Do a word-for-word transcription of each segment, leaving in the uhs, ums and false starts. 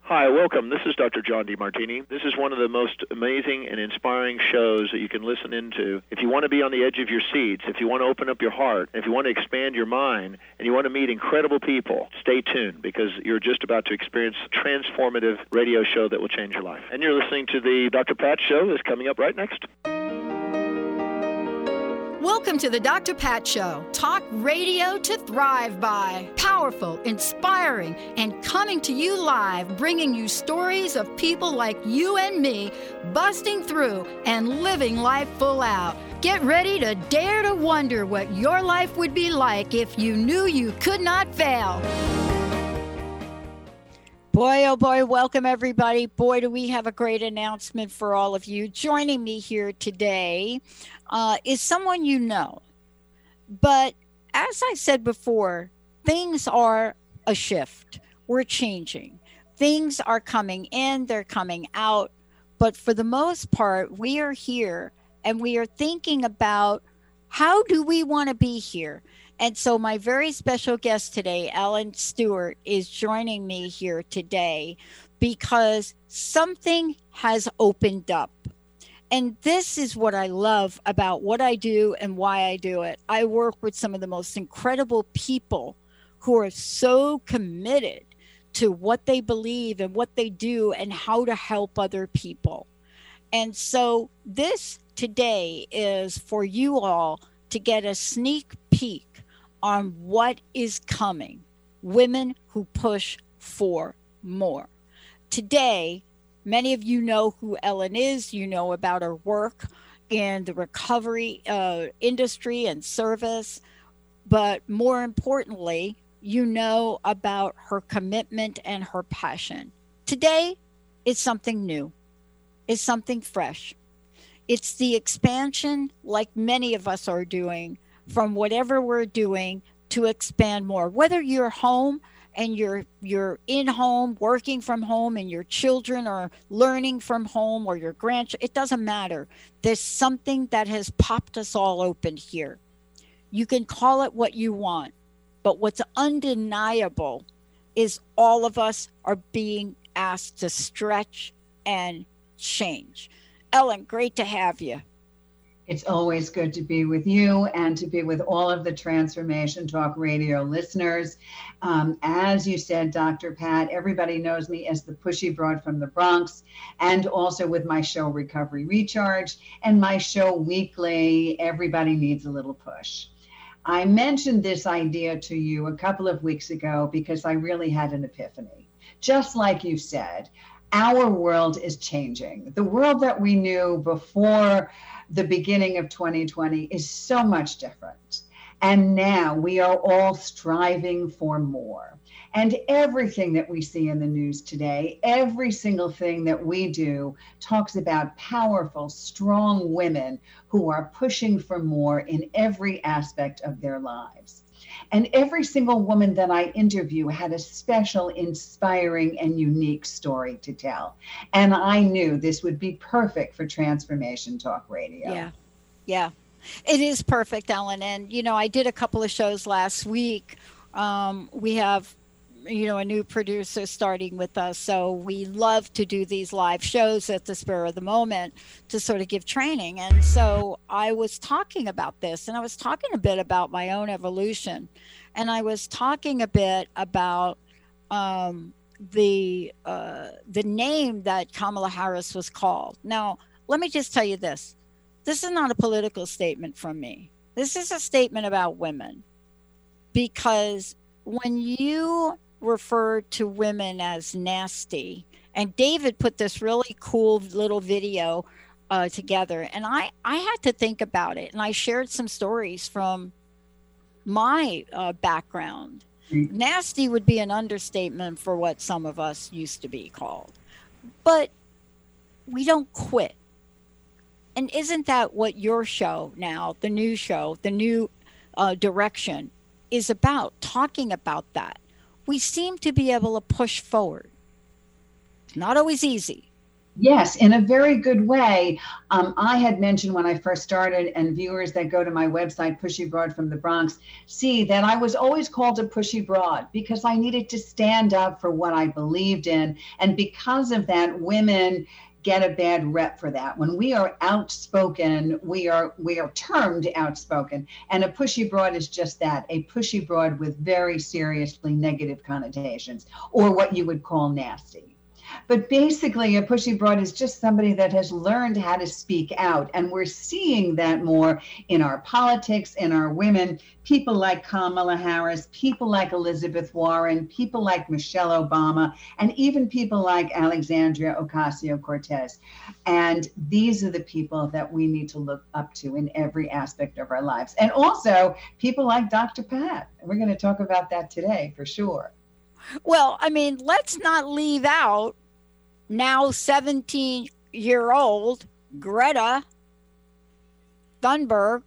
Hi, welcome. This is Doctor John DeMartini. This is one of the most amazing and inspiring shows that you can listen into. If you want to be on the edge of your seats, if you want to open up your heart, if you want to expand your mind, and you want to meet incredible people, stay tuned because you're just about to experience a transformative radio show that will change your life. And you're listening to the Doctor Pat Show that's coming up right next. Welcome to the Doctor Pat Show. Talk radio to thrive by. Powerful, inspiring, and coming to you live, bringing you stories of people like you and me busting through and living life full out. Get ready to dare to wonder what your life would be like if you knew you could not fail. Boy, oh boy, welcome everybody. Boy, do we have a great announcement for all of you. Joining me here today uh, is someone you know. But as I said before, things are a shift. We're changing. Things are coming in, they're coming out. But for the most part, we are here and we are thinking about how do we want to be here? And so my very special guest today, Ellen Stewart, is joining me here today because something has opened up. And this is what I love about what I do and why I do it. I work with some of the most incredible people who are so committed to what they believe and what they do and how to help other people. And so this today is for you all to get a sneak peek on what is coming. Women who push for more. Today, many of you know who Ellen is. You know about her work in the recovery uh, industry and service. But more importantly, you know about her commitment and her passion. Today is something new. It's something fresh. It's the expansion, like many of us are doing, from whatever we're doing to expand more. Whether you're home and you're you're in home, working from home, and your children are learning from home, or your grandchildren, it doesn't matter. There's something that has popped us all open here. You can call it what you want, but what's undeniable is all of us are being asked to stretch and change. Ellen, great to have you. It's always good to be with you and to be with all of the Transformation Talk Radio listeners. Um, as you said, Doctor Pat, everybody knows me as the pushy broad from the Bronx, and also with my show Recovery Recharge and my show weekly, Everybody Needs a Little Push. I mentioned this idea to you a couple of weeks ago because I really had an epiphany. Just like you said, our world is changing. The world that we knew before the beginning of twenty twenty is so much different. And now we are all striving for more. And everything that we see in the news today, every single thing that we do talks about powerful, strong women who are pushing for more in every aspect of their lives. And every single woman that I interview had a special, inspiring, and unique story to tell. And I knew this would be perfect for Transformation Talk Radio. Yeah, yeah. It is perfect, Ellen. And, you know, I did a couple of shows last week. Um, we have, you know, a new producer starting with us. So we love to do these live shows at the spur of the moment to sort of give training. And so I was talking about this, and I was talking a bit about my own evolution. And I was talking a bit about um, the uh, the name that Kamala Harris was called. Now, let me just tell you this. This is not a political statement from me. This is a statement about women. Because when you refer to women as nasty, and David put this really cool little video uh, together, and I, I had to think about it, and I shared some stories from my uh, background. Mm. Nasty would be an understatement for what some of us used to be called. But we don't quit. And isn't that what your show now, the new show, the new uh, direction is about, talking about that? We seem to be able to push forward. Not always easy, Yes, in a very good way. Um, I had mentioned when I first started, and viewers that go to my website, Pushy Broad from the Bronx, see that I was always called a pushy broad because I needed to stand up for what I believed in. And because of that, women get a bad rep for that. When we are outspoken, we are we are termed outspoken. And a pushy broad is just that, a pushy broad with very seriously negative connotations, or what you would call nasty. But basically, a pushy broad is just somebody that has learned how to speak out. And we're seeing that more in our politics, in our women, people like Kamala Harris, people like Elizabeth Warren, people like Michelle Obama, and even people like Alexandria Ocasio-Cortez. And these are the people that we need to look up to in every aspect of our lives. And also people like Doctor Pat. We're going to talk about that today for sure. Well, I mean, let's not leave out now seventeen-year-old Greta Thunberg.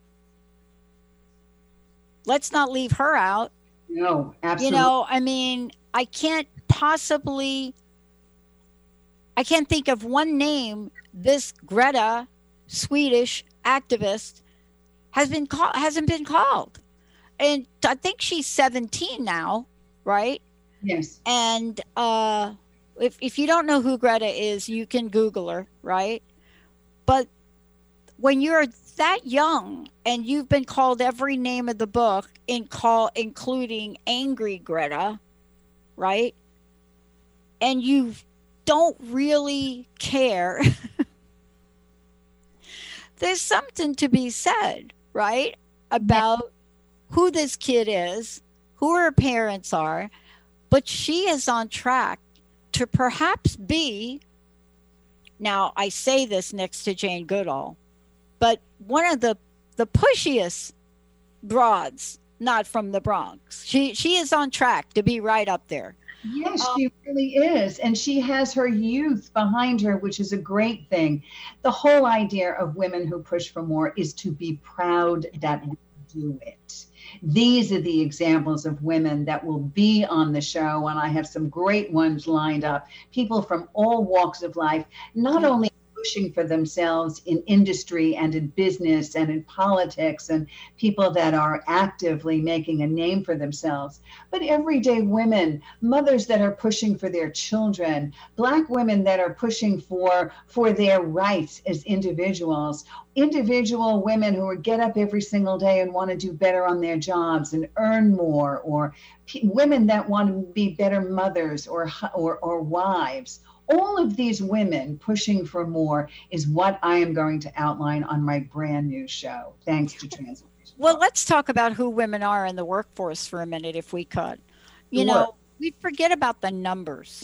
Let's not leave her out. No, absolutely. You know, I mean, I can't possibly, I can't think of one name this Greta, Swedish activist, has been called, hasn't been called. And I think she's seventeen now, right? Yes. And uh, if if you don't know who Greta is, you can Google her, right? But when you're that young and you've been called every name of the book, in call including Angry Greta, right? And you don't really care. There's something to be said, right? About who this kid is, who her parents are. But she is on track to perhaps be, now I say this next to Jane Goodall, but one of the, the pushiest broads, not from the Bronx. She she is on track to be right up there. Yes, um, she really is. And she has her youth behind her, which is a great thing. The whole idea of women who push for more is to be proud that we do it. These are the examples of women that will be on the show, and I have some great ones lined up. People from all walks of life, not only pushing for themselves in industry and in business and in politics, and people that are actively making a name for themselves, but everyday women, mothers that are pushing for their children, Black women that are pushing for for their rights as individuals, individual women who get up every single day and want to do better on their jobs and earn more, or p- women that want to be better mothers or or, or wives. All of these women pushing for more is what I am going to outline on my brand new show, thanks to Transformation. Well, let's talk about who women are in the workforce for a minute, if we could. You sure. know, we forget about the numbers.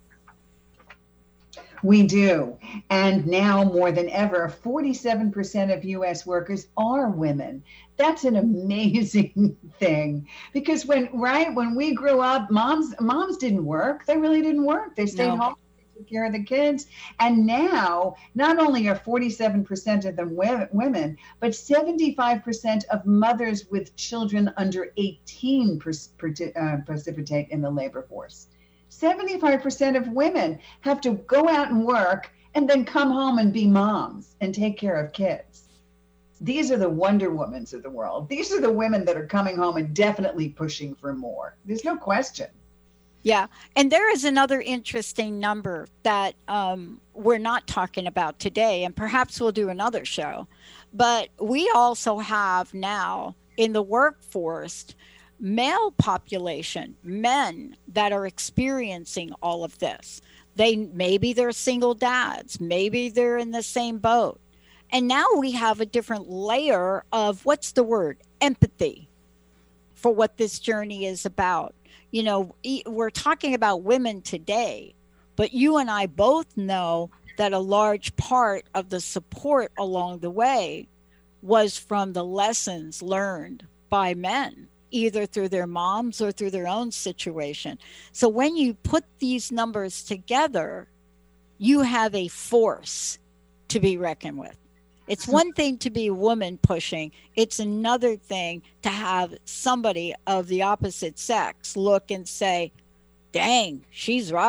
We do. And now more than ever, forty-seven percent of U S workers are women. That's an amazing thing, because when, right, when we grew up, moms, moms didn't work. They really didn't work. They stayed no. home. Took care of the kids. And now, not only are forty-seven percent of them women, but seventy-five percent of mothers with children under eighteen uh, precipitate in the labor force. seventy-five percent of women have to go out and work and then come home and be moms and take care of kids. These are the Wonder Womans of the world. These are the women that are coming home and definitely pushing for more. There's no question. Yeah. And there is another interesting number that um, we're not talking about today, and perhaps we'll do another show. But we also have now in the workforce male population, men that are experiencing all of this. They maybe they're single dads, maybe they're in the same boat. And now we have a different layer of, what's the word? Empathy for what this journey is about. You know, we're talking about women today, but you and I both know that a large part of the support along the way was from the lessons learned by men, either through their moms or through their own situation. So when you put these numbers together, you have a force to be reckoned with. It's one thing to be a woman pushing. It's another thing to have somebody of the opposite sex look and say, dang, she's right.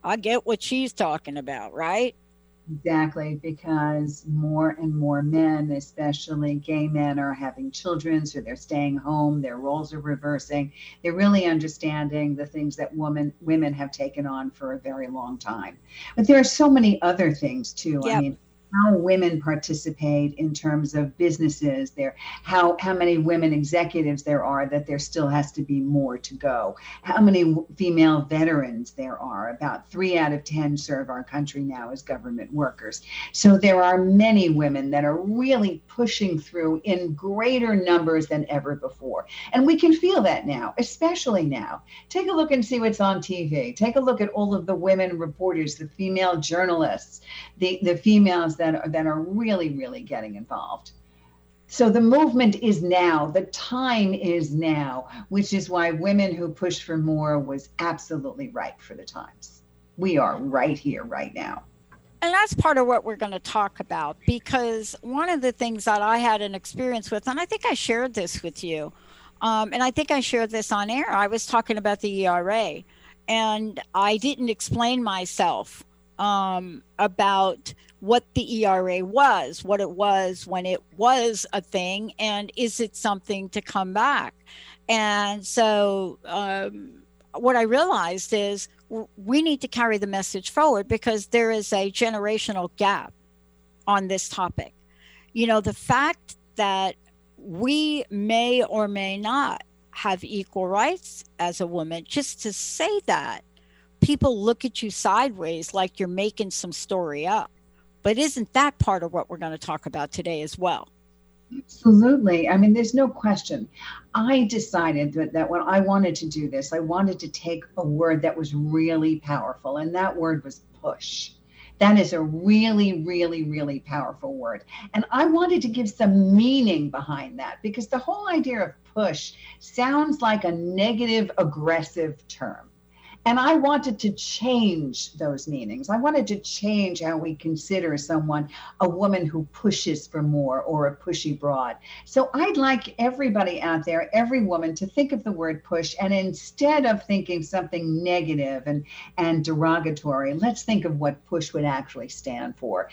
I get what she's talking about, right? Exactly, because more and more men, especially gay men, are having children, so they're staying home, their roles are reversing. They're really understanding the things that women women have taken on for a very long time. But there are so many other things too. Yep. I mean, how women participate in terms of businesses, there, how how many women executives there are, that there still has to be more to go. How many female veterans there are. About three out of ten serve our country now as government workers. So there are many women that are really pushing through in greater numbers than ever before. And we can feel that now, especially now. Take a look and see what's on T V. Take a look at all of the women reporters, the female journalists, the, the females that are, that are really, really getting involved. So the movement is now, the time is now, which is why Women Who Push for More was absolutely right for the times. We are right here, right now. And that's part of what we're going to talk about, because one of the things that I had an experience with, and I think I shared this with you, um, and I think I shared this on air, I was talking about the E R A, and I didn't explain myself um, about what the E R A was, what it was when it was a thing, and is it something to come back? And so um, what I realized is we need to carry the message forward, because there is a generational gap on this topic. You know, the fact that we may or may not have equal rights as a woman, just to say that, people look at you sideways like you're making some story up. But isn't that part of what we're going to talk about today as well? Absolutely. I mean, there's no question. I decided that, that when I wanted to do this, I wanted to take a word that was really powerful, and that word was push. That is a really, really, really powerful word. And I wanted to give some meaning behind that, because the whole idea of push sounds like a negative, aggressive term. And I wanted to change those meanings. I wanted to change how we consider someone a woman who pushes for more, or a pushy broad. So I'd like everybody out there, every woman, to think of the word push, and instead of thinking something negative and, and derogatory, let's think of what push would actually stand for.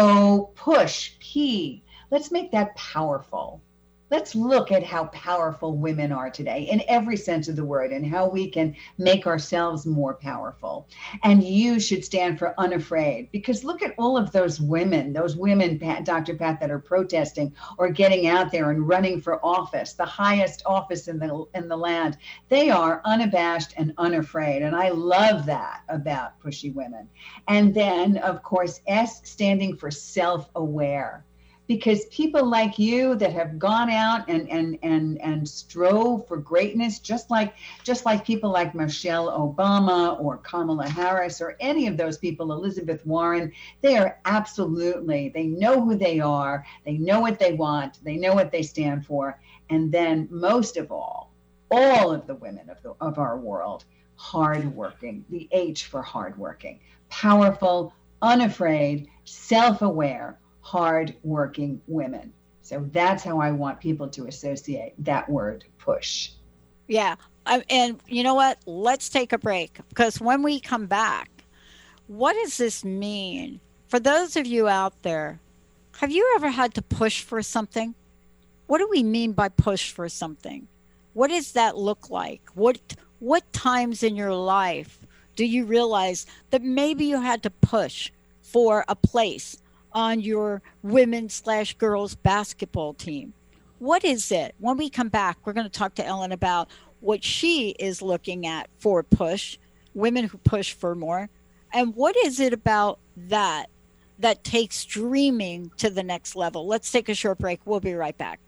So push, P, let's make that powerful. Let's look at how powerful women are today in every sense of the word, and how we can make ourselves more powerful. And you should stand for unafraid, because look at all of those women, those women, Pat, Doctor Pat, that are protesting or getting out there and running for office, the highest office in the in the land. They are unabashed and unafraid. And I love that about pushy women. And then, of course, S standing for self-aware. Because people like you that have gone out and and and and strove for greatness, just like just like people like Michelle Obama or Kamala Harris or any of those people, Elizabeth Warren, they are absolutely, they know who they are, they know what they want, they know what they stand for. And then most of all, all of the women of the of our world, hardworking, the H for hardworking, powerful, unafraid, self-aware, hard-working women. So that's how I want people to associate that word, push. Yeah. Um, and you know what? Let's take a break, because when we come back, what does this mean? For those of you out there, have you ever had to push for something? What do we mean by push for something? What does that look like? What what times in your life do you realize that maybe you had to push for a place on your women's slash girls basketball team? What is it? When we come back, we're going to talk to Ellen about what she is looking at for push, women who push for more. And what is it about that that takes dreaming to the next level? Let's take a short break. We'll be right back.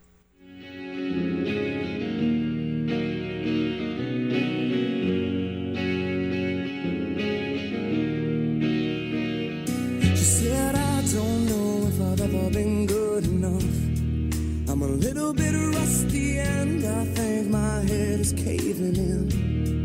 Been good enough. I'm a little bit rusty, and I think my head is caving in.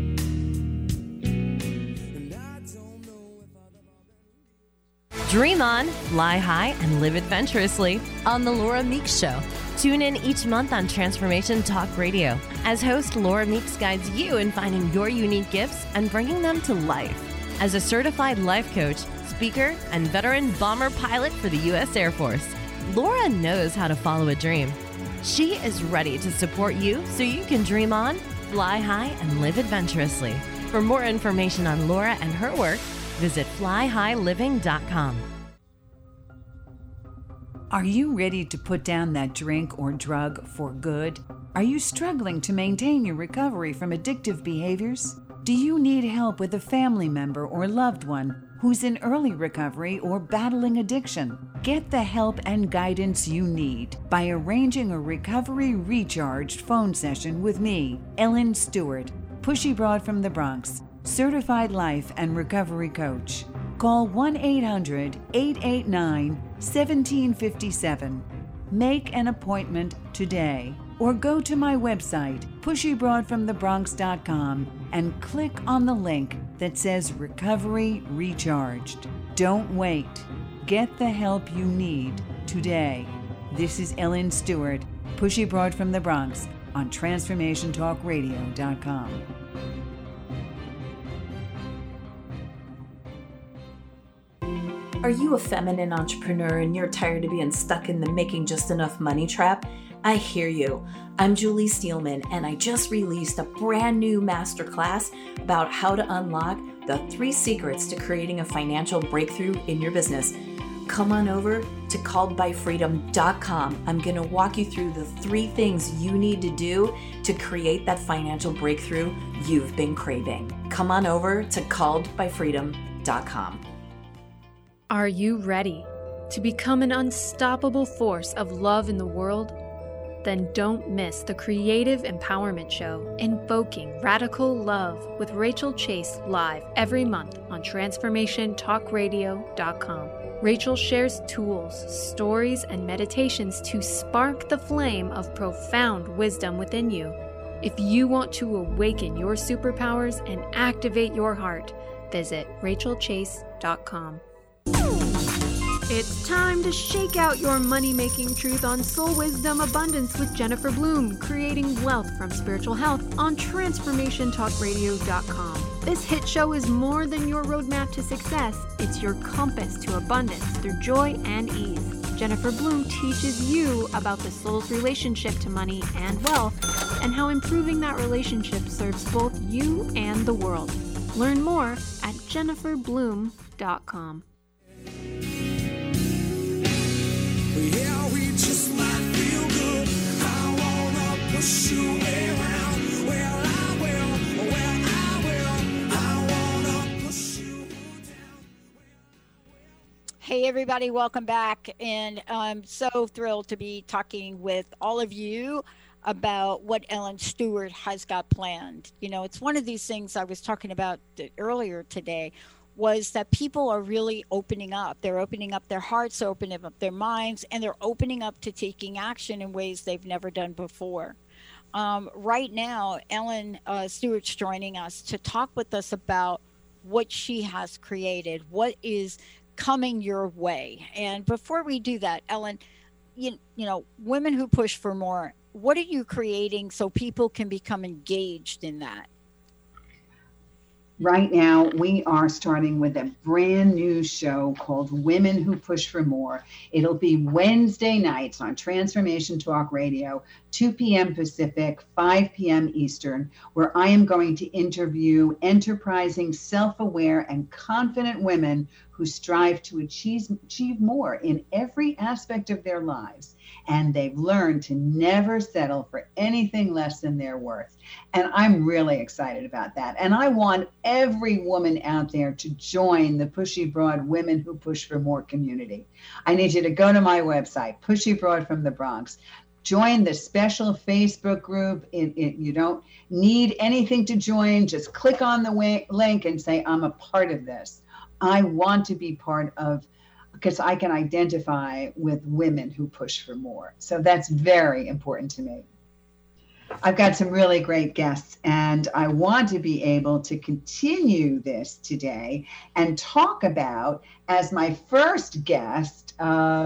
And I don't know if I've ever... Dream on, fly high, and live adventurously on The Laura Meeks Show. Tune in each month on Transformation Talk Radio as host Laura Meeks guides you in finding your unique gifts and bringing them to life. as a certified life coach, speaker, and veteran bomber pilot for the U S Air Force. Laura knows how to follow a dream. She is ready to support you so you can dream on, fly high, and live adventurously. For more information on Laura and her work, visit fly high living dot com. Are you ready to put down that drink or drug for good? Are you struggling to maintain your recovery from addictive behaviors? Do you need help with a family member or loved one who's in early recovery or battling addiction? Get the help and guidance you need by arranging a recovery recharged phone session with me, Ellen Stewart, Pushy Broad from the Bronx, certified life and recovery coach. Call one eight hundred, eight eight nine, one seven five seven. Make an appointment today or go to my website, pushy broad from the bronx dot com, and click on the link that says Recovery Recharged. Don't wait. Get the help you need today. This is Ellen Stewart, Pushy Broad from the Bronx on transformation talk radio dot com. Are you a feminine entrepreneur and you're tired of being stuck in the making just enough money trap? I hear you. I'm Julie Steelman, and I just released a brand new masterclass about how to unlock the three secrets to creating a financial breakthrough in your business. Come on over to called by freedom dot com. I'm going to walk you through the three things you need to do to create that financial breakthrough you've been craving. Come on over to called by freedom dot com. Are you ready to become an unstoppable force of love in the world? Then don't miss the Creative Empowerment Show, Invoking Radical Love with Rachel Chase, live every month on transformation talk radio dot com. Rachel shares tools, stories, and meditations to spark the flame of profound wisdom within you. If you want to awaken your superpowers and activate your heart, visit rachel chase dot com. It's time to shake out your money-making truth on Soul Wisdom Abundance with Jennifer Bloom, creating wealth from spiritual health on transformation talk radio dot com. This hit show is more than your roadmap to success. It's your compass to abundance through joy and ease. Jennifer Bloom teaches you about the soul's relationship to money and wealth and how improving that relationship serves both you and the world. Learn more at jennifer bloom dot com. Yeah, we just might feel good. I wanna push you around. Well, I will. Well, I will. I wanna push you down. Hey, everybody, welcome back. And I'm so thrilled to be talking with all of you about what Ellen Stewart has got planned. You know, it's one of these things I was talking about earlier today, was that people are really opening up. They're opening up their hearts, opening up their minds, and they're opening up to taking action in ways they've never done before. Um, right now, Ellen uh, Stewart's joining us to talk with us about what she has created, what is coming your way. And before we do that, Ellen, you, you know, Women Who Push for More, what are you creating so people can become engaged in that? Right now, we are starting with a brand new show called Women Who Push for More. It'll be Wednesday nights on Transformation Talk Radio, two p.m. Pacific, five p.m. Eastern, where I am going to interview enterprising, self-aware, and confident women who strive to achieve, achieve more in every aspect of their lives. And they've learned to never settle for anything less than their worth. And I'm really excited about that. And I want every woman out there to join the Pushy Broad Women Who Push for More community. I need you to go to my website, Pushy Broad from the Bronx. Join the special Facebook group. It, it, you don't need anything to join. Just click on the way, link and say, I'm a part of this. I want to be part of, because I can identify with women who push for more. So that's very important to me. I've got some really great guests, and I want to be able to continue this today and talk about, as my first guest of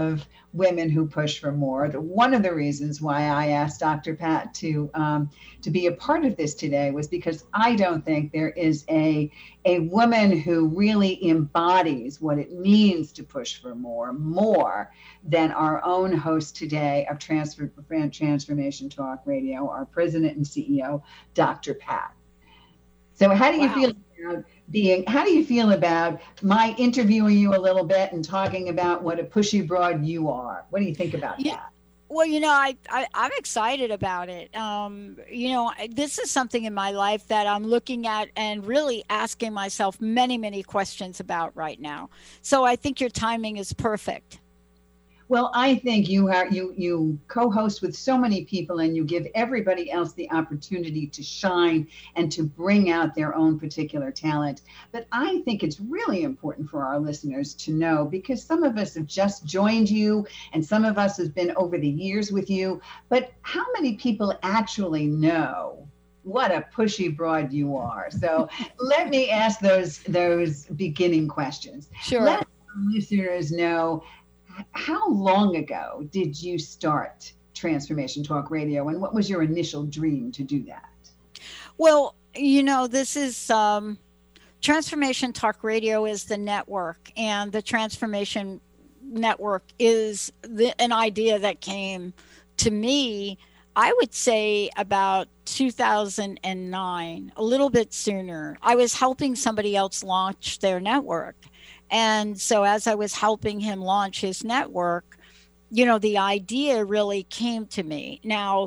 women who push for more. The, one of the reasons why I asked Doctor Pat to um, to be a part of this today was because I don't think there is a a woman who really embodies what it means to push for more, more than our own host today of Transfer, Transformation Talk Radio, our president and C E O, Doctor Pat. So how do you Wow. feel about being, how do you feel about my interviewing you a little bit and talking about what a pushy broad you are? What do you think about Yeah. that? Well, you know, I, I I'm excited about it. Um, you know, I- this is something in my life that I'm looking at and really asking myself many, many questions about right now. So I think your timing is perfect. Well, I think you are you you co-host with so many people and you give everybody else the opportunity to shine and to bring out their own particular talent. But I think it's really important for our listeners to know, because some of us have just joined you and some of us have been over the years with you, but how many people actually know what a pushy broad you are? So let me ask those those beginning questions. Sure. Let our listeners know, how long ago did you start Transformation Talk Radio, and what was your initial dream to do that? Well, you know, this is um, Transformation Talk Radio is the network, and the Transformation Network is the, an idea that came to me, I would say about two thousand nine, a little bit sooner. I was helping somebody else launch their network. And so as I was helping him launch his network, you know, the idea really came to me. Now,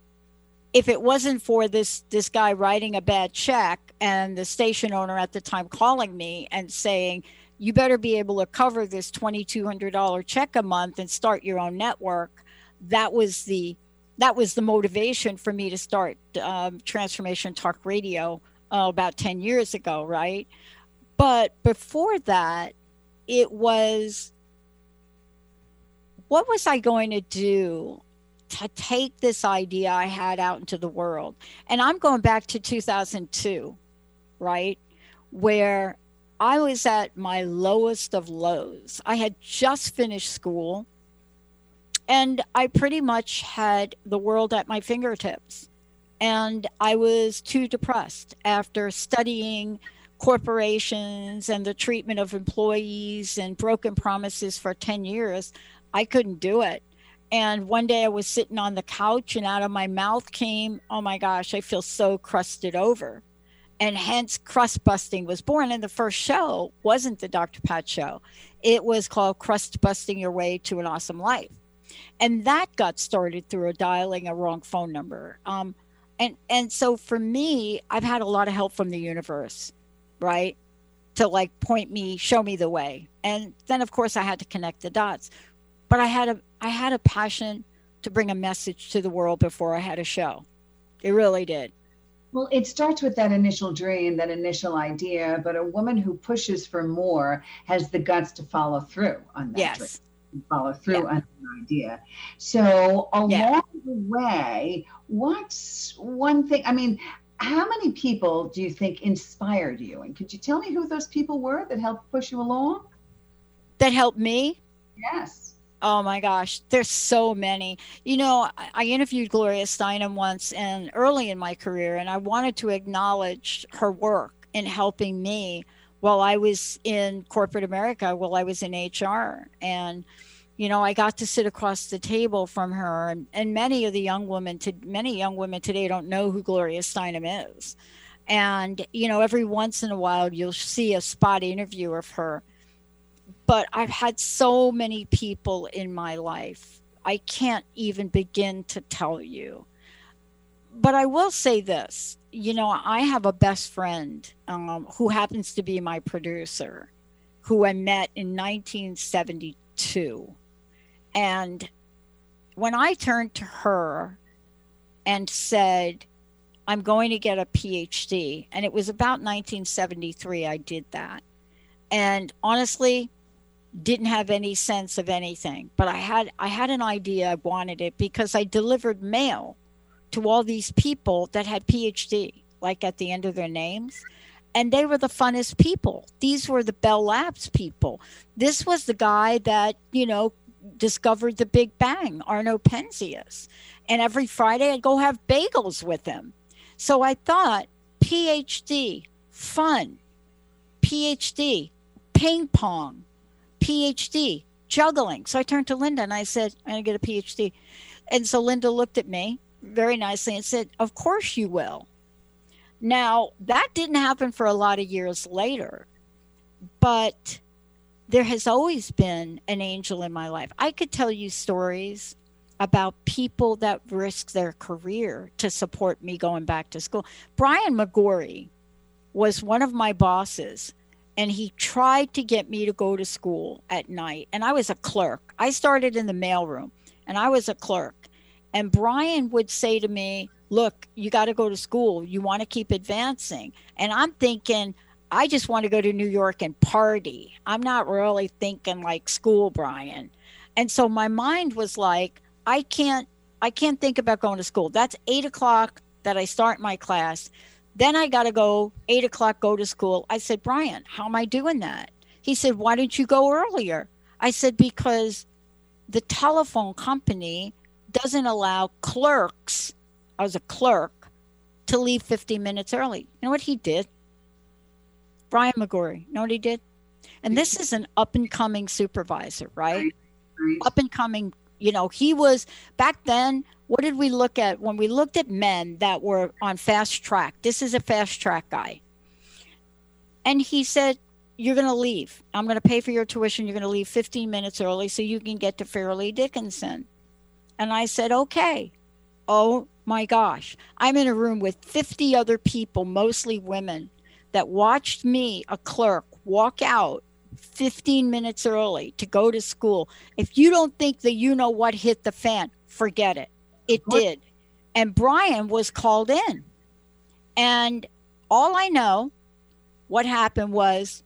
if it wasn't for this this guy writing a bad check and the station owner at the time calling me and saying, you better be able to cover this twenty-two hundred dollars check a month and start your own network, that was the that was the motivation for me to start um, Transformation Talk Radio uh, about ten years ago, right? But before that, it was, what was I going to do to take this idea I had out into the world? And I'm going back to two thousand two, right? Where I was at my lowest of lows. I had just finished school and I pretty much had the world at my fingertips. And I was too depressed after studying corporations and the treatment of employees and broken promises for ten years. I couldn't do it. And one day I was sitting on the couch and out of my mouth came, oh my gosh, I feel so crusted over. And hence Crust Busting was born. And the first show wasn't the Doctor Pat Show. It was called Crust Busting Your Way to an Awesome Life. And that got started through a dialing a wrong phone number. Um, and, and so for me, I've had a lot of help from the universe, right? To like point me, show me the way. And then of course I had to connect the dots. But I had a I had a passion to bring a message to the world before I had a show. It really did. Well, it starts with that initial dream, that initial idea, but a woman who pushes for more has the guts to follow through on that Yes. dream, follow through Yeah. on an idea. So along Yeah. the way, what's one thing, I mean, how many people do you think inspired you? And could you tell me who those people were that helped push you along? That helped me. Yes. Oh my gosh, there's so many. You know, I, I interviewed Gloria Steinem once and early in my career, and I wanted to acknowledge her work in helping me while I was in corporate America, while I was in H R. And, you know, I got to sit across the table from her, and, and many of the young women, to many young women today don't know who Gloria Steinem is. And, you know, every once in a while you'll see a spot interview of her. But I've had so many people in my life, I can't even begin to tell you. But I will say this, you know, I have a best friend um, who happens to be my producer, who I met in nineteen seventy-two. And when I turned to her and said, I'm going to get a P H D, and it was about nineteen seventy-three I did that. And honestly, didn't have any sense of anything, but I had I had an idea I wanted it because I delivered mail to all these people that had P H D, like at the end of their names. And they were the funnest people. These were the Bell Labs people. This was the guy that, you know, discovered the Big Bang, Arno Penzias. And every Friday I'd go have bagels with him. So I thought, P H D, fun, P H D, ping pong, P H D, juggling. So I turned to Linda and I said, I'm going to get a P H D. And so Linda looked at me very nicely and said, of course you will. Now, that didn't happen for a lot of years later, but there has always been an angel in my life. I could tell you stories about people that risked their career to support me going back to school. Brian McGorry was one of my bosses, and he tried to get me to go to school at night. And I was a clerk. I started in the mailroom, and I was a clerk. And Brian would say to me, look, you got to go to school. You want to keep advancing. And I'm thinking, I just want to go to New York and party. I'm not really thinking like school, Brian. And so my mind was like, I can't, I can't think about going to school. That's eight o'clock that I start my class. Then I got to go eight o'clock, go to school. I said, Brian, how am I doing that? He said, why didn't you go earlier? I said, because the telephone company doesn't allow clerks, I was a clerk, to leave fifteen minutes early. You know what he did? Brian McGorry, you know what he did? And this is an up and coming supervisor, right? Right, right. Up and coming, you know, he was back then. What did we look at when we looked at men that were on fast track? This is a fast track guy. And he said, you're going to leave. I'm going to pay for your tuition. You're going to leave fifteen minutes early so you can get to Fairleigh Dickinson. And I said, okay. Oh my gosh. I'm in a room with fifty other people, mostly women, that watched me, a clerk, walk out fifteen minutes early to go to school. If you don't think that you know what hit the fan, forget it. It What? did. And Brian was called in. And all I know, what happened was,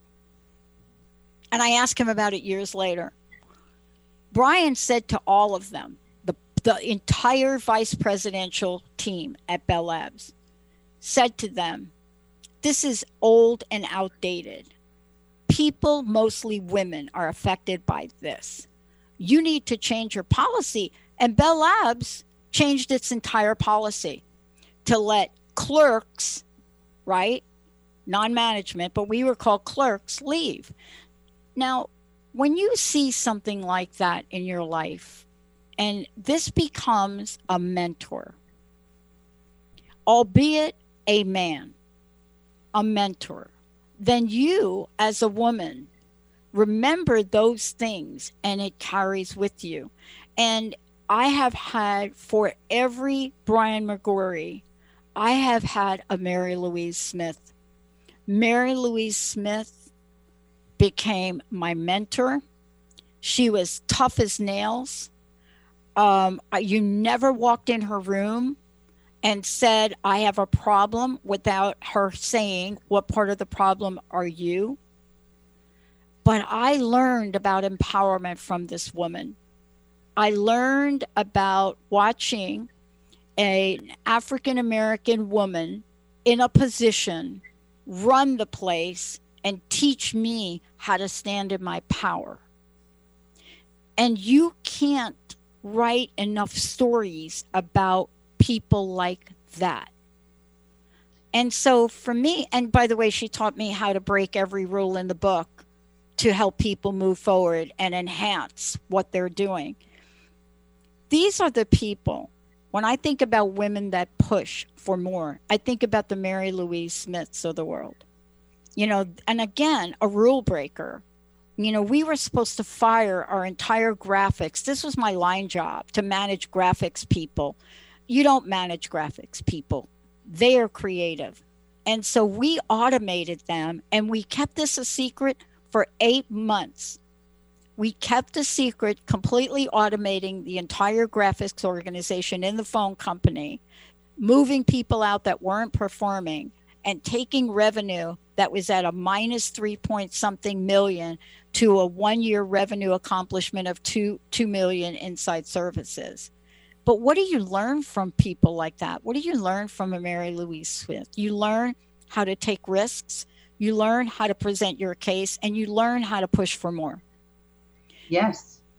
and I asked him about it years later, Brian said to all of them, the, the entire vice presidential team at Bell Labs, said to them, this is old and outdated. People, mostly women, are affected by this. You need to change your policy. And Bell Labs changed its entire policy to let clerks, right, non-management, but we were called clerks, leave. Now, when you see something like that in your life, and this becomes a mentor, albeit a man, a mentor, then you as a woman remember those things and it carries with you. And I have had, for every Brian McGorry, I have had a Mary Louise Smith. Mary Louise Smith became my mentor. She was tough as nails. Um, you never walked in her room and said, I have a problem, without her saying, what part of the problem are you? But I learned about empowerment from this woman. I learned about watching an African-American woman in a position run the place and teach me how to stand in my power. And you can't write enough stories about people like that. And so for me, and by the way, she taught me how to break every rule in the book to help people move forward and enhance what they're doing. These are the people, when I think about women that push for more, I think about the Mary Louise Smiths of the world. You know, and again, a rule breaker. You know, we were supposed to fire our entire graphics. This was my line job, to manage graphics people. You don't manage graphics people. They are creative. And so we automated them, and we kept this a secret for eight months. We kept a secret, completely automating the entire graphics organization in the phone company, moving people out that weren't performing, and taking revenue that was at a minus three point something million to a one-year revenue accomplishment of two two million inside services. But what do you learn from people like that? What do you learn from a Mary Louise Smith? You learn how to take risks, you learn how to present your case, and you learn how to push for more. Yes.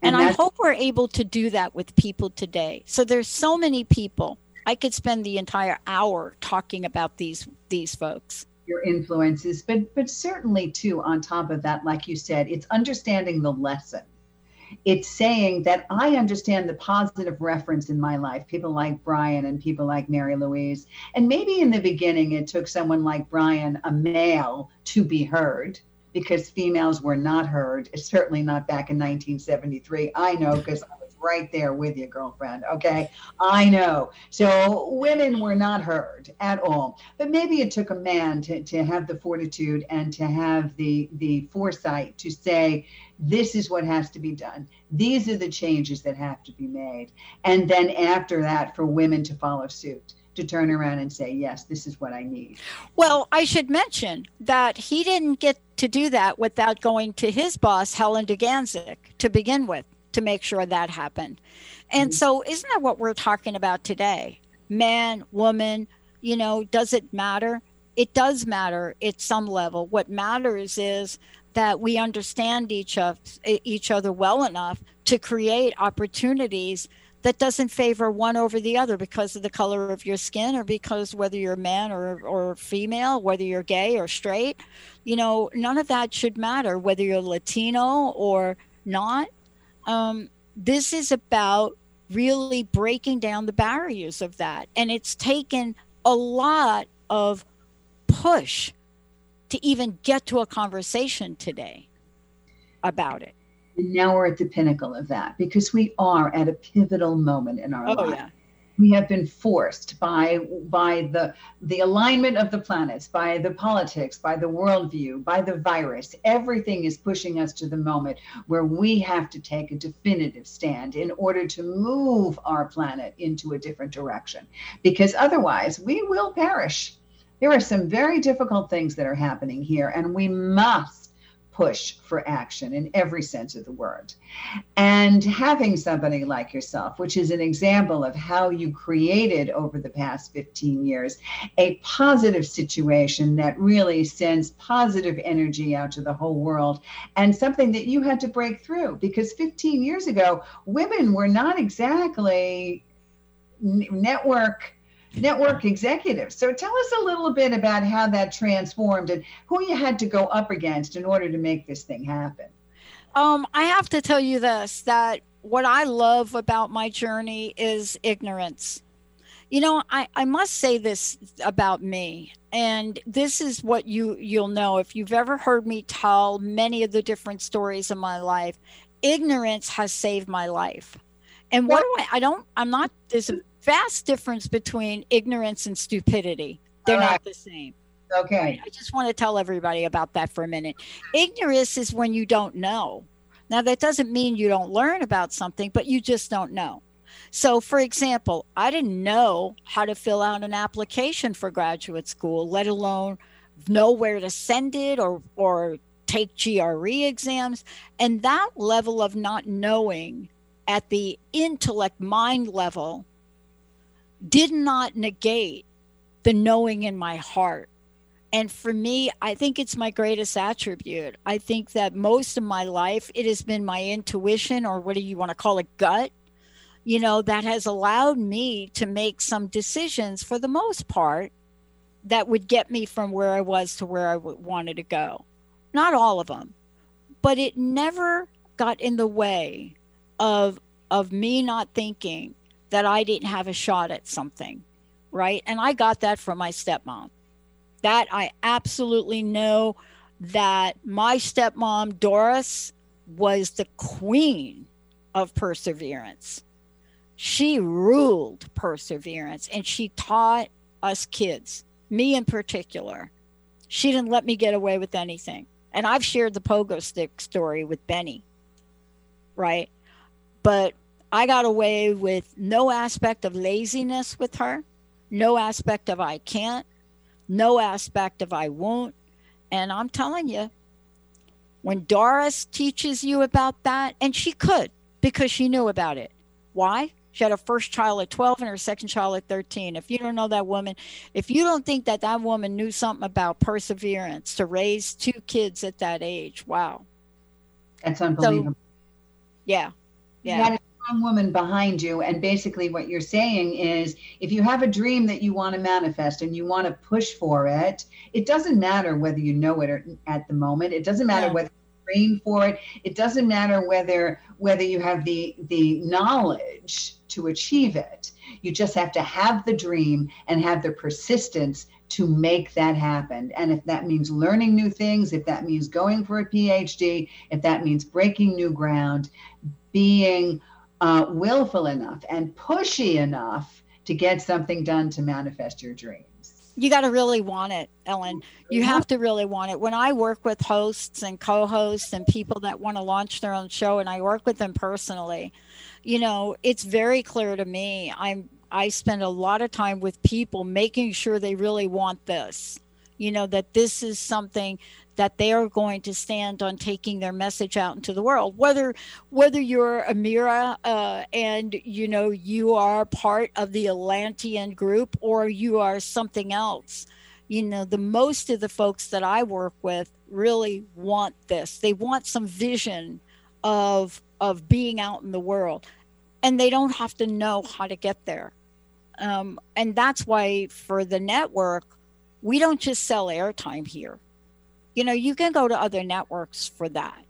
And, and I hope we're able to do that with people today. So there's so many people. I could spend the entire hour talking about these these folks. Your influences, but but certainly too, on top of that, like you said, it's understanding the lesson. It's saying that I understand the positive reference in my life, people like Brian and people like Mary Louise. And maybe in the beginning, it took someone like Brian, a male, to be heard, because females were not heard. It's certainly not back in nineteen seventy-three. I know, because I was right there with you, girlfriend. Okay. I know. So women were not heard at all. But maybe it took a man to, to have the fortitude and to have the, the foresight to say, this is what has to be done. These are the changes that have to be made. And then after that, for women to follow suit, to turn around and say, yes, this is what I need. Well, I should mention that he didn't get to do that without going to his boss, Helen DeGanzik, to begin with, to make sure that happened. And mm-hmm. so isn't that what we're talking about today? Man, woman, you know, does it matter? It does matter at some level. What matters is that we understand each of each other well enough to create opportunities that doesn't favor one over the other because of the color of your skin, or because whether you're a man or, or female, whether you're gay or straight. You know, none of that should matter, whether you're Latino or not. Um, this is about really breaking down the barriers of that. And it's taken a lot of push to even get to a conversation today about it. And now we're at the pinnacle of that, because we are at a pivotal moment in our oh, life. Yeah. We have been forced by by the the alignment of the planets, by the politics, by the worldview, by the virus. Everything is pushing us to the moment where we have to take a definitive stand in order to move our planet into a different direction, because otherwise we will perish. There are some very difficult things that are happening here, and we must push for action in every sense of the word. And having somebody like yourself, which is an example of how you created over the past fifteen years, a positive situation that really sends positive energy out to the whole world, and something that you had to break through, because fifteen years ago, women were not exactly network network executives. So tell us a little bit about how that transformed and who you had to go up against in order to make this thing happen. Um, I have to tell you this, that what I love about my journey is ignorance. You know, I, I must say this about me, and this is what you, you'll know if you've ever heard me tell many of the different stories of my life. Ignorance has saved my life. And what do I, I don't, I'm not, there's a vast difference between ignorance and stupidity. They're right. not the same. Okay. I just want to tell everybody about that for a minute. Ignorance is when you don't know. Now, that doesn't mean you don't learn about something, but you just don't know. So, for example, I didn't know how to fill out an application for graduate school, let alone know where to send it or or take G R E exams. And that level of not knowing at the intellect mind level did not negate the knowing in my heart. And for me, I think it's my greatest attribute. I think that most of my life, it has been my intuition, or what do you want to call it, gut, you know, that has allowed me to make some decisions for the most part that would get me from where I was to where I w- wanted to go. Not all of them, but it never got in the way of of me not thinking that I didn't have a shot at something, right? And I got that from my stepmom. That I absolutely know that my stepmom, Doris, was the queen of perseverance. She ruled perseverance, and she taught us kids, me in particular. She didn't let me get away with anything. And I've shared the pogo stick story with Benny, right? But I got away with no aspect of laziness with her, no aspect of I can't, no aspect of I won't. And I'm telling you, when Doris teaches you about that, and she could, because she knew about it. Why? She had her first child at twelve and her second child at thirteen. If you don't know that woman, if you don't think that that woman knew something about perseverance to raise two kids at that age, wow. That's unbelievable. So, yeah. Yeah. You got a strong woman behind you. And basically what you're saying is if you have a dream that you want to manifest and you want to push for it, it doesn't matter whether you know it or, at the moment. It doesn't matter Yeah. whether you train for it. It doesn't matter whether whether you have the the knowledge to achieve it. You just have to have the dream and have the persistence to make that happen. And if that means learning new things, if that means going for a P H D, if that means breaking new ground, being uh, willful enough and pushy enough to get something done to manifest your dreams. You got to really want it, Ellen. You have to really want it. When I work with hosts and co-hosts and people that want to launch their own show, and I work with them personally, you know, it's very clear to me. I'm I spend a lot of time with people making sure they really want this, you know, that this is something that they are going to stand on taking their message out into the world, whether whether you're Amira uh, and, you know, you are part of the Atlantean group or you are something else. You know, the most of the folks that I work with really want this. They want some vision of of being out in the world, and they don't have to know how to get there. Um, and that's why for the network, we don't just sell airtime here. You know, you can go to other networks for that.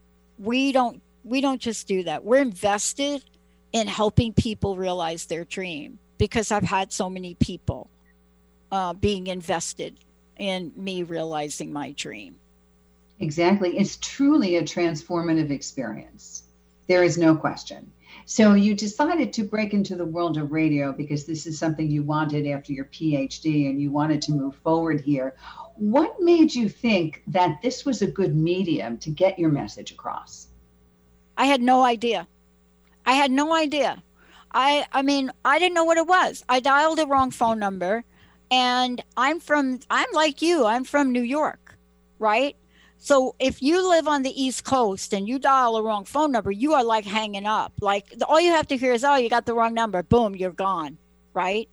We don't we don't just do that. We're invested in helping people realize their dream because I've had so many people uh, being invested in me realizing my dream. Exactly. It's truly a transformative experience. There is no question. So you decided to break into the world of radio because this is something you wanted after your P H D and you wanted to move forward here. What made you think that this was a good medium to get your message across? I had no idea. I had no idea. I I mean, I didn't know what it was. I dialed the wrong phone number, and I'm from I'm like you. I'm from New York, right? So if you live on the East Coast and you dial the wrong phone number, you are like hanging up. Like all you have to hear is, "Oh, you got the wrong number." Boom, you're gone, right?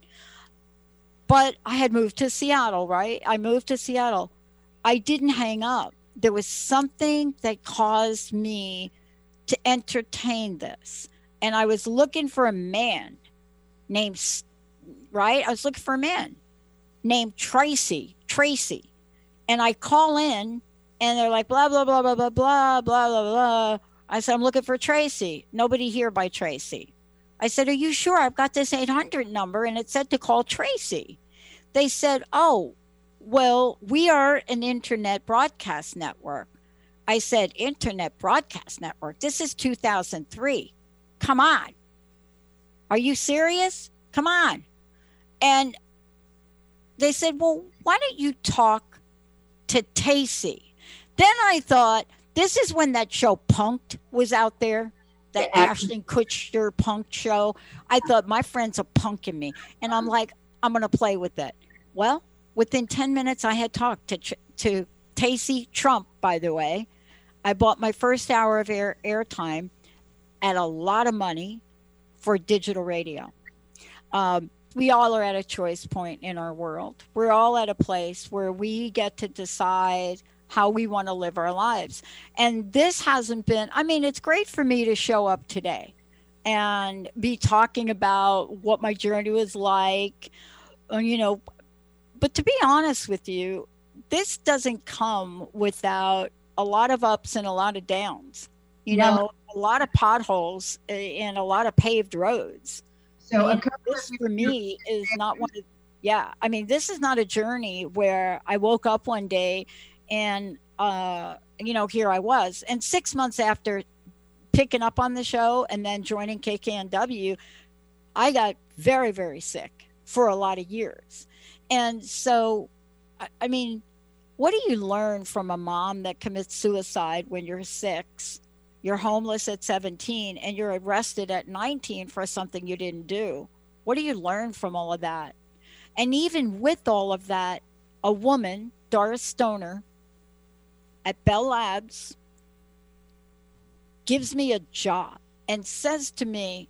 But I had moved to Seattle, right? I moved to Seattle. I didn't hang up. There was something that caused me to entertain this. And I was looking for a man named, right? I was looking for a man named Tracy, Tracy. And I call in and they're like, blah, blah, blah, blah, blah, blah, blah, blah, blah. I said, I'm looking for Tracy. Nobody here by Tracy. I said, are you sure? I've got this eight hundred number and it said to call Tracy. They said, oh, well, we are an internet broadcast network. I said, internet broadcast network? This is two thousand three. Come on. Are you serious? Come on. And they said, well, why don't you talk to Tacy? Then I thought, this is when that show Punked was out there. That Ashton Kutcher punk show. I thought my friends are punking me. And I'm like, I'm going to play with it. Well, within ten minutes, I had talked to to Tacy Trump, by the way. I bought my first hour of air airtime at a lot of money for digital radio. Um, we all are at a choice point in our world. We're all at a place where we get to decide how we want to live our lives. And this hasn't been, I mean, it's great for me to show up today and be talking about what my journey was like, you know, but to be honest with you, this doesn't come without a lot of ups and a lot of downs, you Yeah. know, a lot of potholes and a lot of paved roads. So I a mean, couple this of for me is not one of, yeah, I mean, this is not a journey where I woke up one day and, uh, you know, here I was. And six months after picking up on the show and then joining K K N W, I got very, very sick for a lot of years. And so, I, I mean, what do you learn from a mom that commits suicide when you're six, you're homeless at seventeen, and you're arrested at nineteen for something you didn't do? What do you learn from all of that? And even with all of that, a woman, Doris Stoner, at Bell Labs, gives me a job and says to me,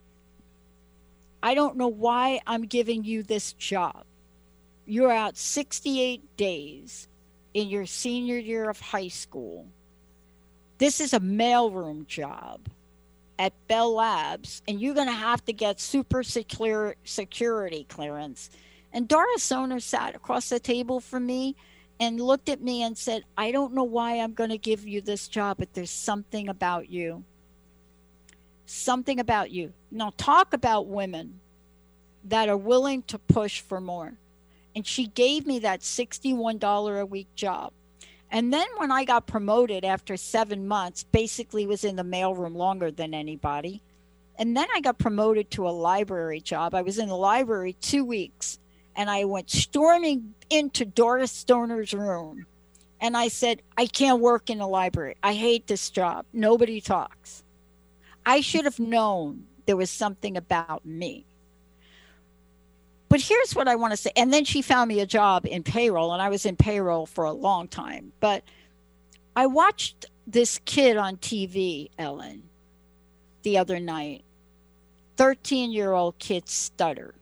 I don't know why I'm giving you this job. You're out sixty-eight days in your senior year of high school. This is a mailroom job. at Bell Labs, and you're going to have to get super secure security clearance. And Doris Soner sat across the table from me and looked at me and said, I don't know why I'm going to give you this job, but there's something about you. Something about you. Now, talk about women that are willing to push for more. And she gave me that sixty-one dollars a week job. And then when I got promoted after seven months, basically was in the mailroom longer than anybody. And then I got promoted to a library job. I was in the library two weeks. And I went storming into Doris Stoner's room. And I said, I can't work in the library. I hate this job. Nobody talks. I should have known there was something about me. But here's what I want to say. And then she found me a job in payroll, and I was in payroll for a long time. But I watched this kid on T V, Ellen, the other night. thirteen-year-old kid stutter.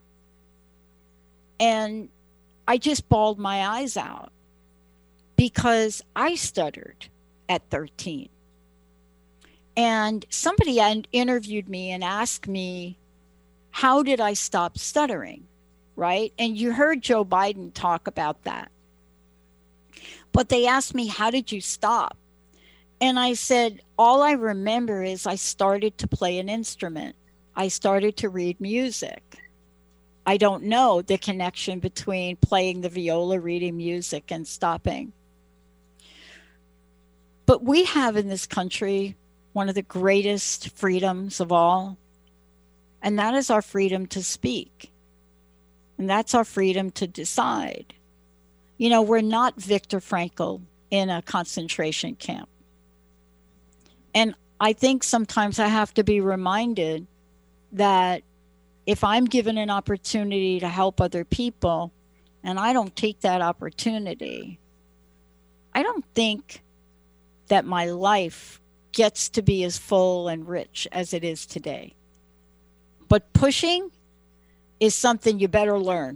And I just bawled my eyes out because I stuttered at thirteen. And somebody interviewed me and asked me, how did I stop stuttering? Right? And you heard Joe Biden talk about that. But they asked me, how did you stop? And I said, all I remember is I started to play an instrument. I started to read music. I don't know the connection between playing the viola, reading music, and stopping. But we have in this country one of the greatest freedoms of all, and that is our freedom to speak. And that's our freedom to decide. You know, we're not Viktor Frankl in a concentration camp. And I think sometimes I have to be reminded that if I'm given an opportunity to help other people and I don't take that opportunity, I don't think that my life gets to be as full and rich as it is today. But pushing is something you better learn.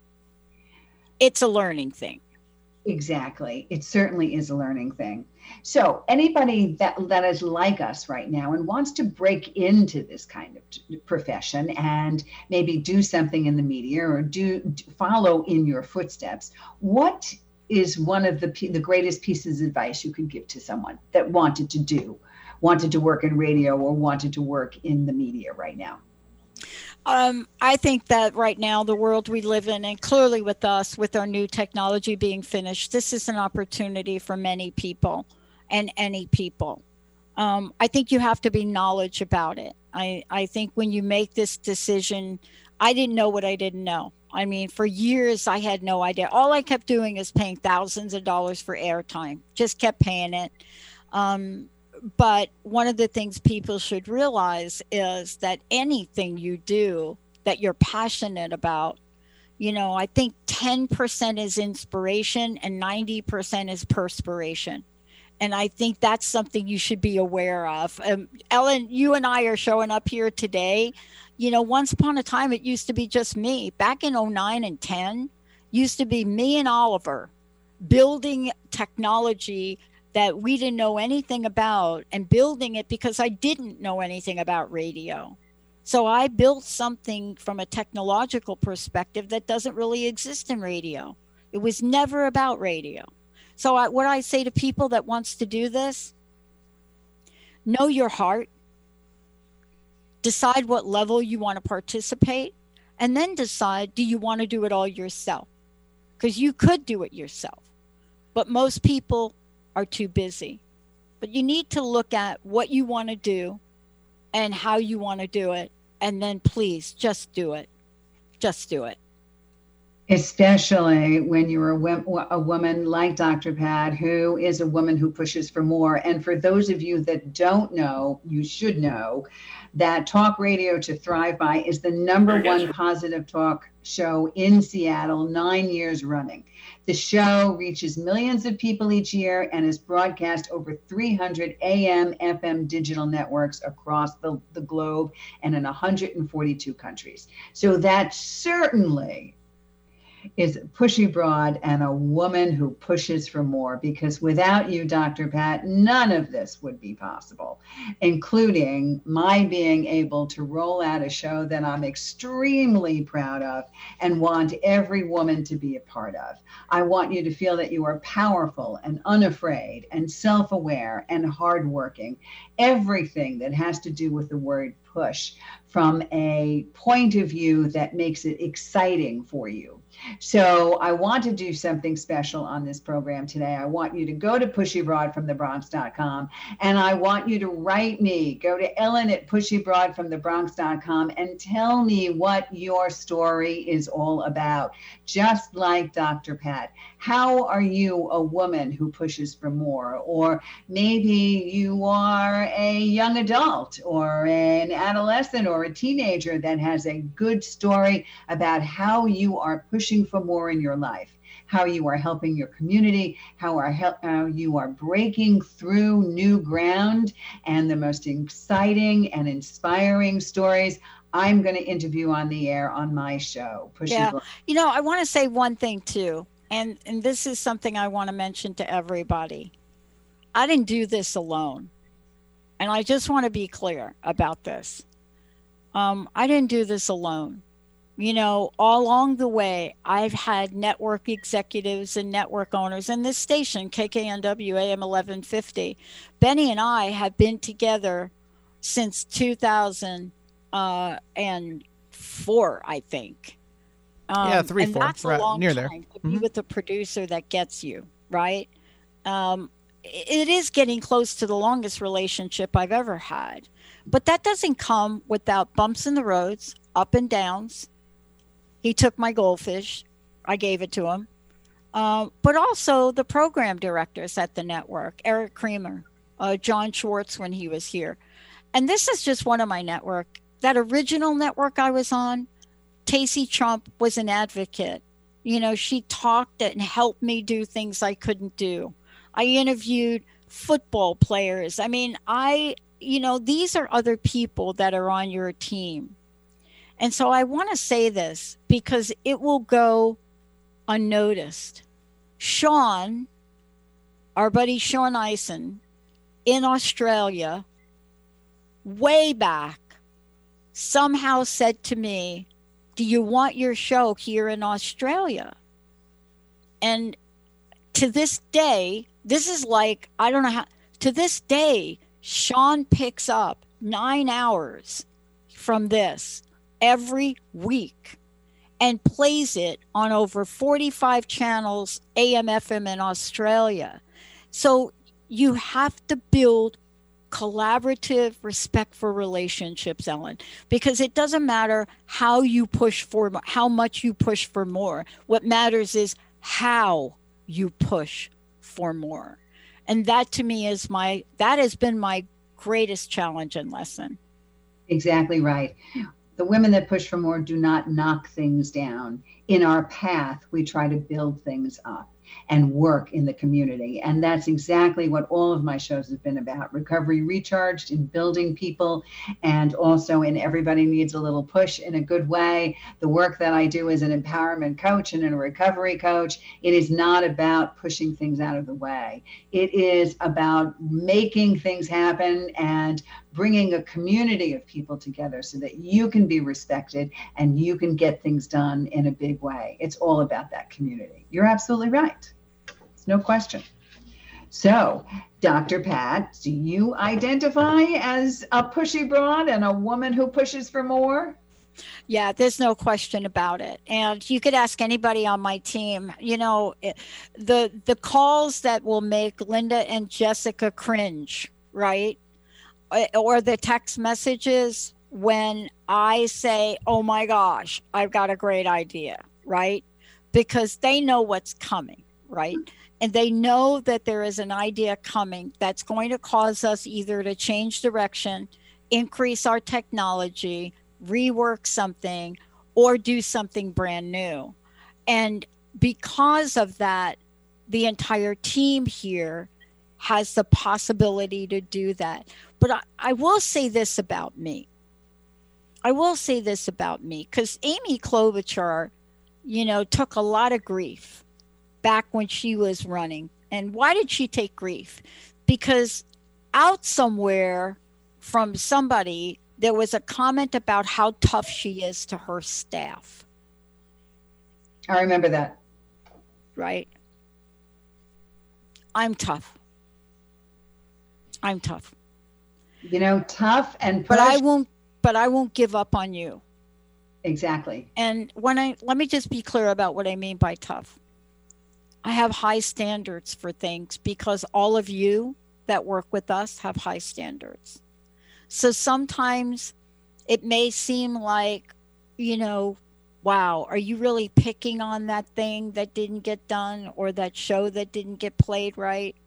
It's a learning thing. Exactly. It certainly is a learning thing. So anybody that, that is like us right now and wants to break into this kind of profession and maybe do something in the media or do follow in your footsteps, what is one of the the greatest pieces of advice you could give to someone that wanted to do, wanted to work in radio or wanted to work in the media right now? Um, I think that right now, the world we live in, and clearly with us, with our new technology being finished, this is an opportunity for many people and any people. Um, I think you have to be knowledge about it. I, I think when you make this decision, I didn't know what I didn't know. I mean, for years, I had no idea. All I kept doing is paying thousands of dollars for airtime, just kept paying it. Um, But one of the things people should realize is that anything you do that you're passionate about, you know, I think ten percent is inspiration and ninety percent is perspiration. And I think that's something you should be aware of. Um, Ellen, you and I are showing up here today. You know, once upon a time, it used to be just me. Back in oh nine and ten, used to be me and Oliver building technology that we didn't know anything about and building it because I didn't know anything about radio. So I built something from a technological perspective that doesn't really exist in radio. It was never about radio. So I, what I say to people that wants to do this, know your heart, decide what level you want to participate, and then decide, do you want to do it all yourself? Because you could do it yourself, but most people are too busy. But you need to look at what you want to do and how you want to do it. And then please just do it. Just do it. Especially when you're a, a woman like Doctor Pat, who is a woman who pushes for more. And for those of you that don't know, you should know that Talk Radio to Thrive By is the number one positive talk show in Seattle, nine years running. The show reaches millions of people each year and is broadcast over three hundred A M, F M digital networks across the, the globe and in one hundred forty-two countries. So that certainly is Pushy Broad and a woman who pushes for more, because without you, Doctor Pat, none of this would be possible, including my being able to roll out a show that I'm extremely proud of and want every woman to be a part of. I want you to feel that you are powerful and unafraid and self-aware and hardworking. Everything that has to do with the word push from a point of view that makes it exciting for you. So I want to do something special on this program today. I want you to go to pushy broad from the bronx dot com, and I want you to write me. Go to Ellen at pushy broad from the bronx dot com and tell me what your story is all about. Just like Doctor Pat, how are you a woman who pushes for more? Or maybe you are a young adult or an adolescent or a teenager that has a good story about how you are pushing for more in your life, how you are helping your community, how, are hel- how you are breaking through new ground, and the most exciting and inspiring stories I'm going to interview on the air on my show. Pushy yeah. Broad. You know, I want to say one thing too, and, and this is something I want to mention to everybody. I didn't do this alone. And I just want to be clear about this. Um, I didn't do this alone. You know, all along the way, I've had network executives and network owners, and this station, K K N W A M eleven fifty, Benny and I have been together since two thousand four, I think. Um, yeah, three, and four, that's a right, long near time there. to be Mhm. with a producer that gets you, right? Um, it is getting close to the longest relationship I've ever had. But that doesn't come without bumps in the roads, up and downs. He took my goldfish. I gave it to him. Um, but also the program directors at the network, Eric Creamer, uh, John Schwartz when he was here. And this is just one of my network. That original network I was on, Tacey Trump was an advocate. You know, she talked and helped me do things I couldn't do. I interviewed football players. I mean, I, you know, these are other people that are on your team. And so I want to say this because it will go unnoticed. Sean, our buddy Sean Eisen in Australia, way back, somehow said to me, do you want your show here in Australia? And to this day, this is like, I don't know how, to this day, Sean picks up nine hours from this every week and plays it on over forty-five channels, A M, F M in Australia. So you have to build collaborative, respectful relationships, Ellen, because it doesn't matter how you push for, how much you push for more. What matters is how you push for more. And that to me is my, that has been my greatest challenge and lesson. Exactly right. The women that push for more do not knock things down. In our path, we try to build things up and work in the community. And that's exactly what all of my shows have been about. Recovery Recharged, in building people, and also in Everybody Needs a Little Push in a good way. The work that I do as an empowerment coach and a recovery coach, it is not about pushing things out of the way. It is about making things happen and bringing a community of people together so that you can be respected and you can get things done in a big way. It's all about that community. You're absolutely right. It's no question. So, Doctor Pat, do you identify as a pushy broad and a woman who pushes for more? Yeah, there's no question about it. And you could ask anybody on my team, you know, the the calls that will make Linda and Jessica cringe, right? Or the text messages when I say, oh my gosh, I've got a great idea, right? Because they know what's coming, right? And they know that there is an idea coming that's going to cause us either to change direction, increase our technology, rework something, or do something brand new. And because of that, the entire team here has the possibility to do that. But I, I will say this about me. I will say this about me, because Amy Klobuchar you know, took a lot of grief back when she was running. And why did she take grief? Because out somewhere from somebody, there was a comment about how tough she is to her staff. I remember that. Right? I'm tough. I'm tough. You know, tough and push. But I won't but I won't give up on you. Exactly. And when I let me just be clear about what I mean by tough. I have high standards for things because all of you that work with us have high standards. So sometimes it may seem like, you know, wow, are you really picking on that thing that didn't get done or that show that didn't get played right?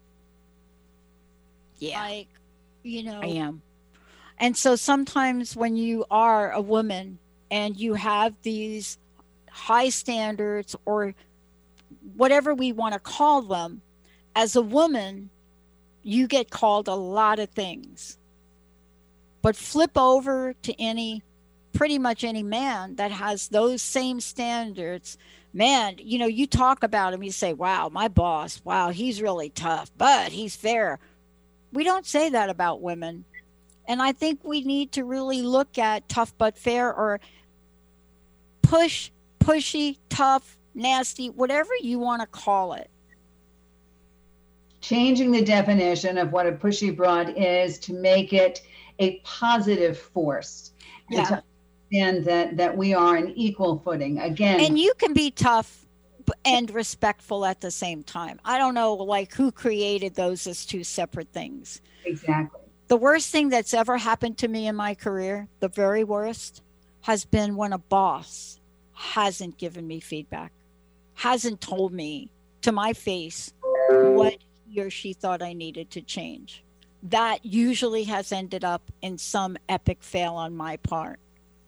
Yeah. Like, you know, I am. And so sometimes when you are a woman and you have these high standards or whatever we want to call them, as a woman, you get called a lot of things. But flip over to any, pretty much any man that has those same standards. Man, you know, you talk about him, you say, wow, my boss, wow, he's really tough, but he's fair. We don't say that about women. And I think we need to really look at tough but fair, or push, pushy, tough, nasty, whatever you want to call it. Changing the definition of what a pushy broad is to make it a positive force. And Yeah. to understand that, that we are on equal footing. Again, And you can be tough b- and respectful at the same time. I don't know, like, who created those as two separate things. exactly. The worst thing that's ever happened to me in my career, the very worst, has been when a boss hasn't given me feedback, hasn't told me to my face what he or she thought I needed to change. That usually has ended up in some epic fail on my part.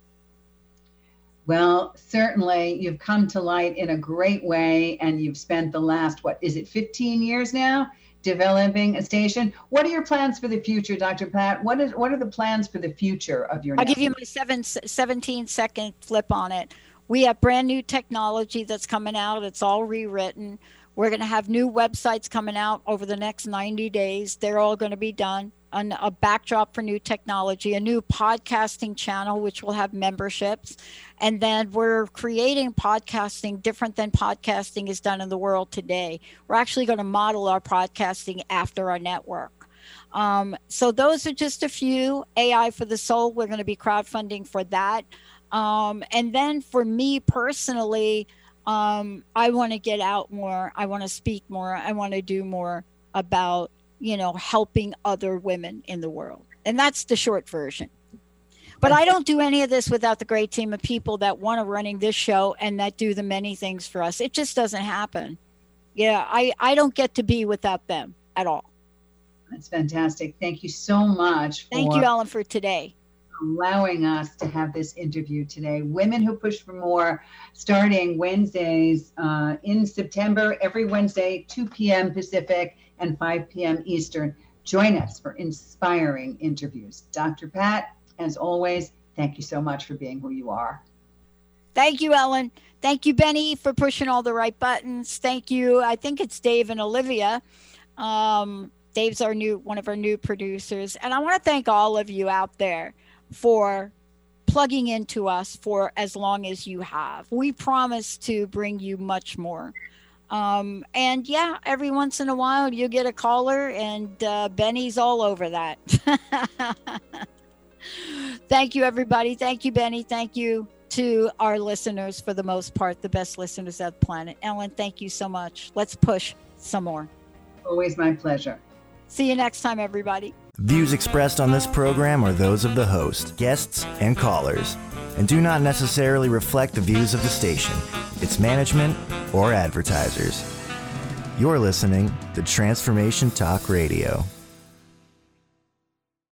Well, certainly you've come to light in a great way, and you've spent the last, what is it, fifteen years now developing a station. What are your plans for the future, Doctor Pat? What is what are the plans for the future of your I'll give network? you my seven, seventeen second flip on it. We have brand new technology that's coming out. It's all rewritten. We're going to have new websites coming out over the next ninety days. They're all going to be done. An, a backdrop for new technology, a new podcasting channel, which will have memberships. And then we're creating podcasting different than podcasting is done in the world today. We're actually going to model our podcasting after our network. Um, so those are just a few. A I for the Soul, we're going to be crowdfunding for that. Um, and then for me personally, um, I want to get out more. I want to speak more. I want to do more about, you know, helping other women in the world. And that's the short version. But I don't do any of this without the great team of people that want to running this show and that do the many things for us. It just doesn't happen. Yeah, I, I don't get to be without them at all. That's fantastic. Thank you so much for Thank you, Ellen, for today. allowing us to have this interview today. Women Who Push for More, starting Wednesdays uh, in September, every Wednesday, two p.m. Pacific and five p.m. Eastern. Join us for inspiring interviews. Doctor Pat, as always, thank you so much for being who you are. Thank you, Ellen. Thank you, Benny, for pushing all the right buttons. Thank you. I think it's Dave and Olivia. Um, Dave's our new one of our new producers. And I want to thank all of you out there for plugging into us for as long as you have. We promise to bring you much more. Um, and yeah, every once in a while you get a caller, and uh, Benny's all over that. Thank you, everybody. Thank you, Benny. Thank you to our listeners, for the most part, the best listeners of the planet. Ellen, thank you so much. Let's push some more. Always my pleasure. See you next time, everybody. Views expressed on this program are those of the host, guests, and callers, and do not necessarily reflect the views of the station, its management, or advertisers. You're listening to Transformation Talk Radio.